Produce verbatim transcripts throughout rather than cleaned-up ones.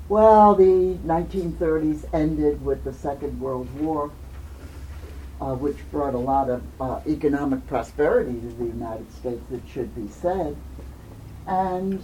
Well, the nineteen thirties ended with the Second World War, uh, which brought a lot of uh, economic prosperity to the United States, it should be said. And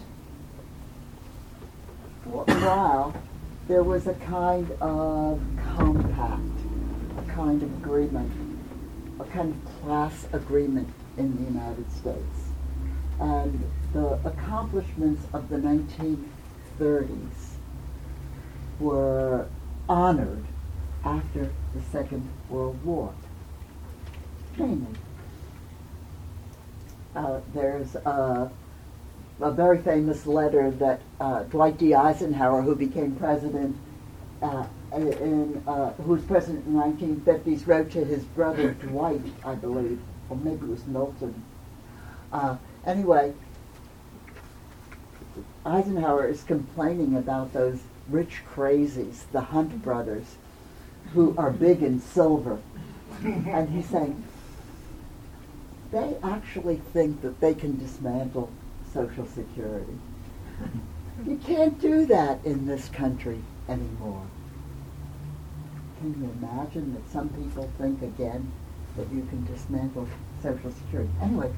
for a while, there was a kind of compact, a kind of agreement, a kind of class agreement in the United States. And the accomplishments of the nineteen thirties were honored after the Second World War. Mainly. Uh, there's a, a very famous letter that uh, Dwight D. Eisenhower, who became president, uh, in, uh, who was president in the nineteen fifties, wrote to his brother Dwight, I believe, or maybe it was Milton. Uh, anyway, Eisenhower is complaining about those rich crazies, the Hunt brothers, who are big in silver. And he's saying, they actually think that they can dismantle Social Security. You can't do that in this country anymore. Can you imagine that some people think again that you can dismantle Social Security? Anyway,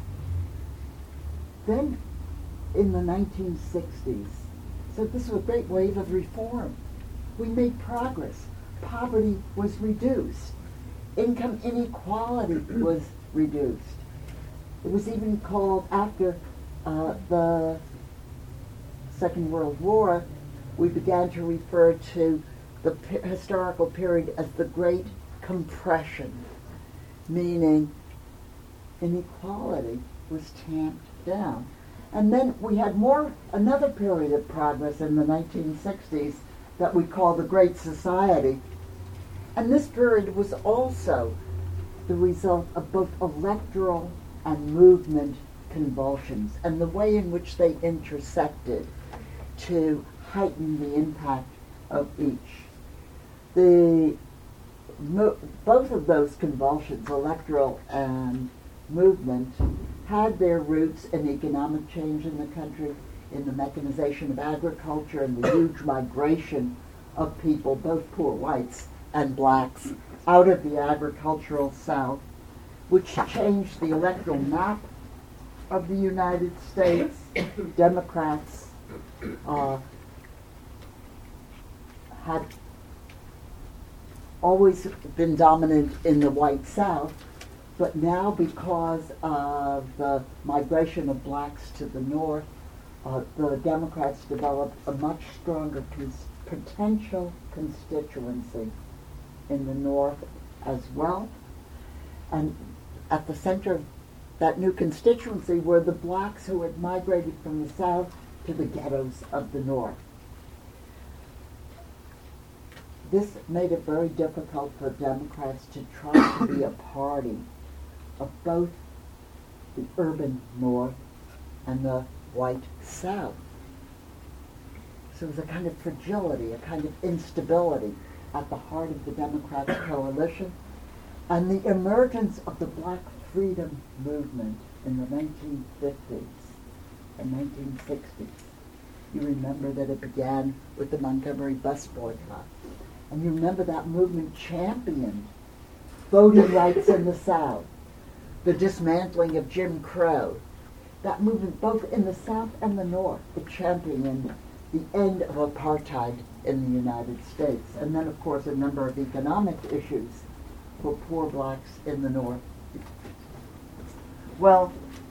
then in the nineteen sixties, so this was a great wave of reform. We made progress. Poverty was reduced. Income inequality was reduced. It was even called, after uh, the Second World War, we began to refer to the p- historical period as the Great Compression, meaning inequality was tamped down. And then we had more, another period of progress in the nineteen sixties that we call the Great Society. And this period was also the result of both electoral and movement convulsions and the way in which they intersected to heighten the impact of each. The mo- both of those convulsions, electoral and movement, had their roots in economic change in the country, in the mechanization of agriculture and the huge migration of people, both poor whites and blacks, out of the agricultural South, which changed the electoral map of the United States. Democrats uh, had always been dominant in the white South, but now because of the migration of blacks to the north, uh, the Democrats developed a much stronger cons- potential constituency in the north as well. And at the center of that new constituency were the blacks who had migrated from the south to the ghettos of the north. This made it very difficult for Democrats to try to be a party of both the urban north and the white south. So it was a kind of fragility, a kind of instability at the heart of the Democratic coalition. And the emergence of the Black Freedom Movement in the nineteen fifties and nineteen sixties. You remember that it began with the Montgomery bus boycott. And you remember that movement championed voting rights in the South, the dismantling of Jim Crow. That movement, both in the South and the North, it championed the end of apartheid in the United States. And then, of course, a number of economic issues for poor blacks in the North. Well,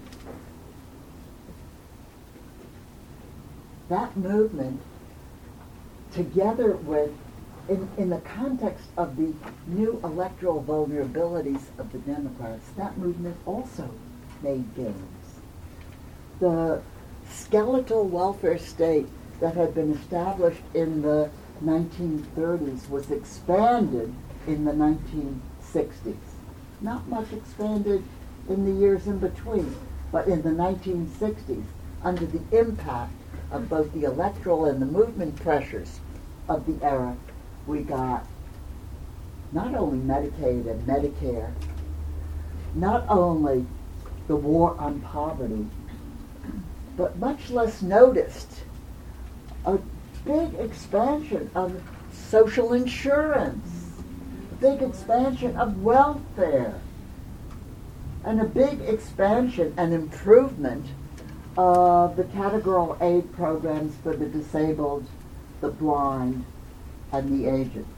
that movement, together with, in, in the context of the new electoral vulnerabilities of the Democrats, that movement also made gains. The skeletal welfare state that had been established in the nineteen thirties was expanded in the nineteen sixties. Not much expanded in the years in between, but in the nineteen sixties, under the impact of both the electoral and the movement pressures of the era, we got not only Medicaid and Medicare, not only the war on poverty, but much less noticed, a big expansion of social insurance, a big expansion of welfare, and a big expansion and improvement of the categorical aid programs for the disabled, the blind, and the aged.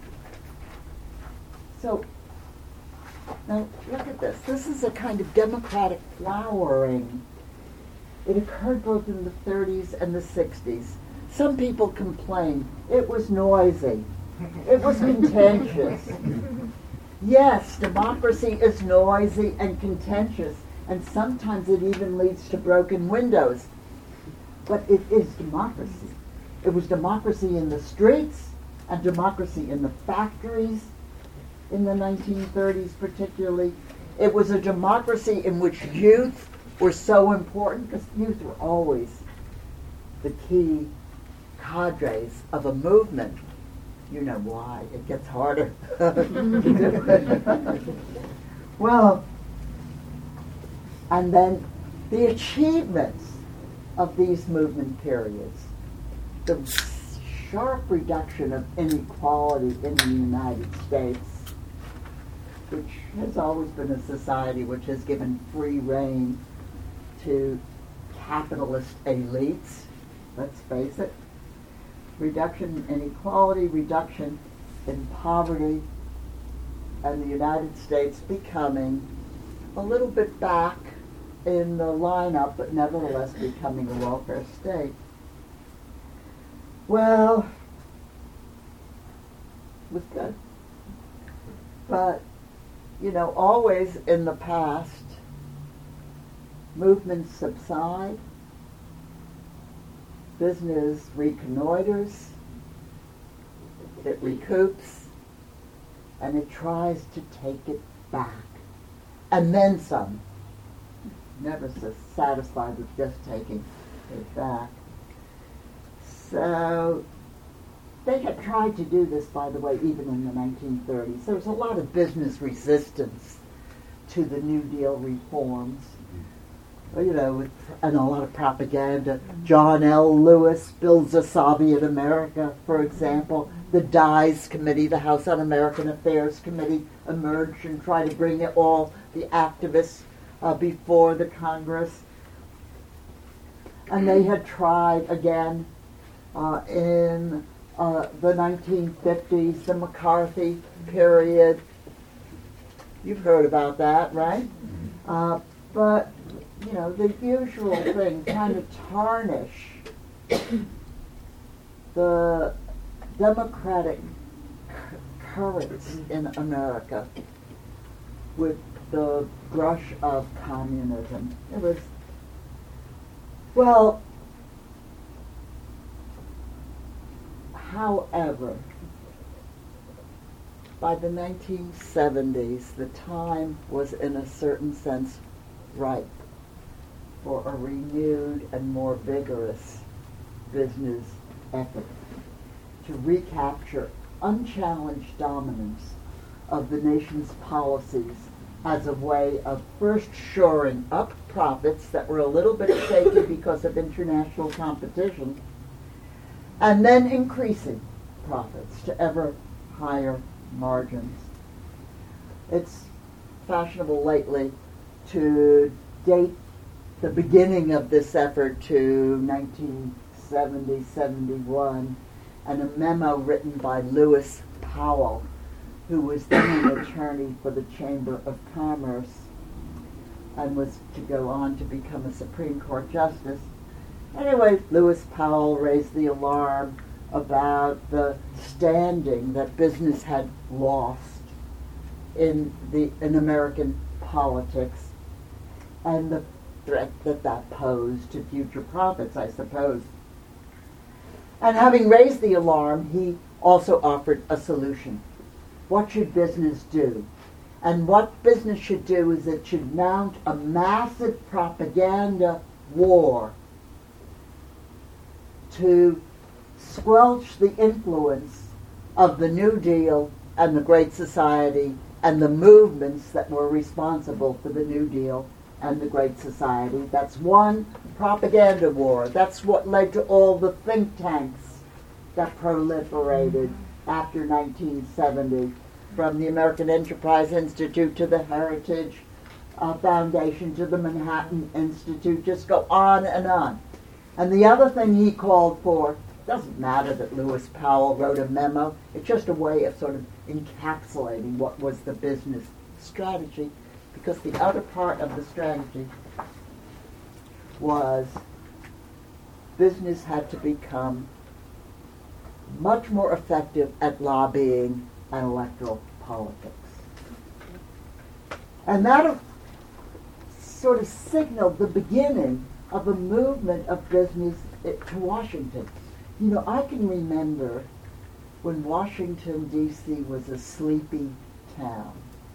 So, now look at this. This is a kind of democratic flowering. It occurred both in the thirties and the sixties. Some people complain it was noisy. It was contentious. Yes, democracy is noisy and contentious, and sometimes it even leads to broken windows. But it is democracy. It was democracy in the streets and democracy in the factories in the nineteen thirties particularly. It was a democracy in which youth were so important, because youth were always the key cadres of a movement. You know why. It gets harder. Well, and then the achievements of these movement periods, the sharp reduction of inequality in the United States, which has always been a society which has given free rein to capitalist elites, let's face it. Reduction in inequality, reduction in poverty, and the United States becoming a little bit back in the lineup, but nevertheless becoming a welfare state. Well, it was good. But, you know, always in the past, movements subside, business reconnoiters, it recoups, and it tries to take it back. And then some. Never so satisfied with just taking it back. So they had tried to do this, by the way, even in the nineteen thirties. There was a lot of business resistance to the New Deal reforms. You know, with, and a lot of propaganda. John L. Lewis builds a Soviet America, for example. The DIES Committee, the House Un-American Affairs Committee, emerged and tried to bring it all, the activists, uh, before the Congress. And they had tried again uh, in uh, the nineteen fifties, the McCarthy period. You've heard about that, right? Uh, but you know, the usual thing, kind of tarnish the democratic currents in America with the brush of communism. It was, well, however, by the nineteen seventies, the time was in a certain sense ripe for a renewed and more vigorous business effort to recapture unchallenged dominance of the nation's policies as a way of first shoring up profits that were a little bit shaky because of international competition, and then increasing profits to ever higher margins. It's fashionable lately to date the beginning of this effort to nineteen seventy, seventy-one, and a memo written by Lewis Powell, who was then an attorney for the Chamber of Commerce and was to go on to become a Supreme Court justice. Anyway, Lewis Powell raised the alarm about the standing that business had lost in the in American politics and the threat that that posed to future profits, I suppose. And having raised the alarm, he also offered a solution. What should business do? And what business should do is it should mount a massive propaganda war to squelch the influence of the New Deal and the Great Society and the movements that were responsible for the New Deal and the Great Society. That's one propaganda war. That's what led to all the think tanks that proliferated after nineteen seventy, from the American Enterprise Institute to the Heritage uh, Foundation to the Manhattan Institute, just go on and on. And the other thing he called for, doesn't matter that Lewis Powell wrote a memo, it's just a way of sort of encapsulating what was the business strategy, because the other part of the strategy was business had to become much more effective at lobbying and electoral politics. And that sort of signaled the beginning of a movement of business to Washington. You know, I can remember when Washington, D C was a sleepy town.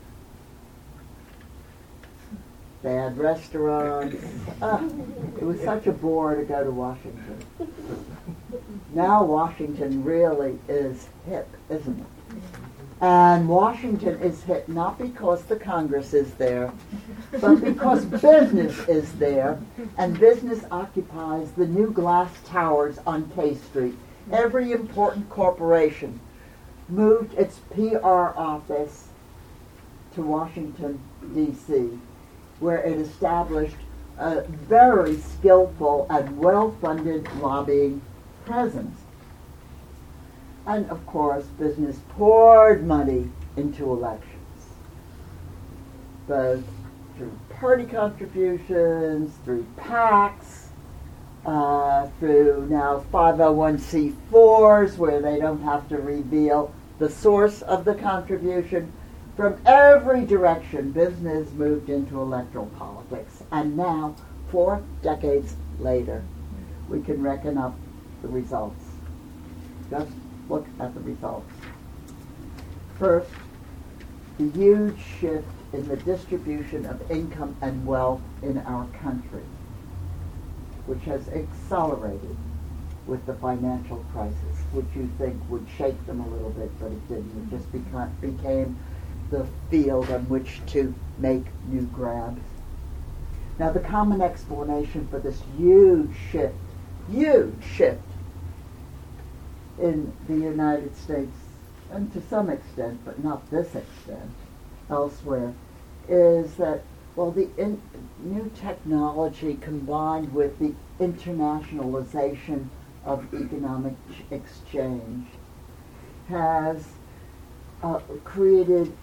Bad restaurants. Ah, it was such a bore to go to Washington. Now Washington really is hip, isn't it? And Washington is hip not because the Congress is there, but because business is there, and business occupies the new glass towers on K Street. Every important corporation moved its P R office to Washington, D C, where it established a very skillful and well-funded lobbying presence. And of course, business poured money into elections, both through party contributions, through PACs, uh, through now five oh one c fours, where they don't have to reveal the source of the contribution. From every direction, business moved into electoral politics. And now, four decades later, we can reckon up the results. Just look at the results. First, the huge shift in the distribution of income and wealth in our country, which has accelerated with the financial crisis, which you think would shake them a little bit, but it didn't. It just beca- became the field on which to make new grabs. Now, the common explanation for this huge shift, huge shift in the United States, and to some extent, but not this extent, elsewhere, is that, well, the in, new technology combined with the internationalization of economic ch- exchange has uh, created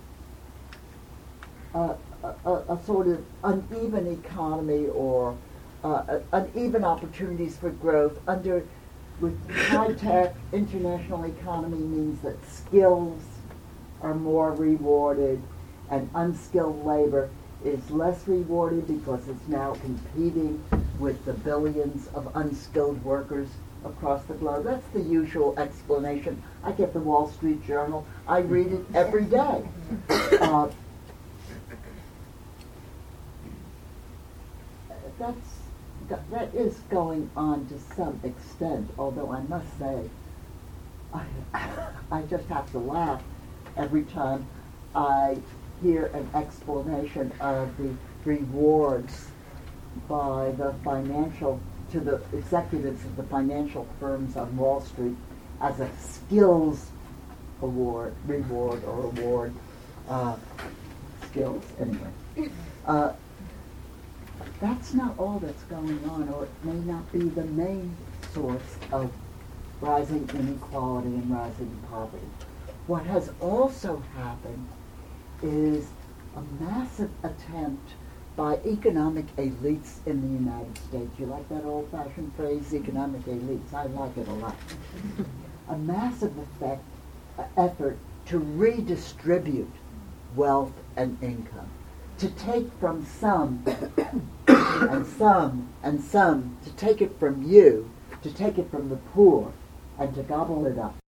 a, a, a sort of uneven economy, or uh, uneven opportunities for growth under with high-tech international economy means that skills are more rewarded and unskilled labor is less rewarded because it's now competing with the billions of unskilled workers across the globe. That's the usual explanation. I get the Wall Street Journal. I read it every day. Uh, that's That is going on to some extent, although I must say, I, I just have to laugh every time I hear an explanation of the rewards by the financial, to the executives of the financial firms on Wall Street as a skills award, reward or award, uh, skills anyway. Uh, That's not all that's going on, or it may not be the main source of rising inequality and rising poverty. What has also happened is a massive attempt by economic elites in the United States. You like that old-fashioned phrase, economic elites? I like it a lot. A massive effect, uh, effort to redistribute wealth and income, to take from some and some and some, to take it from you, to take it from the poor, and to gobble it up.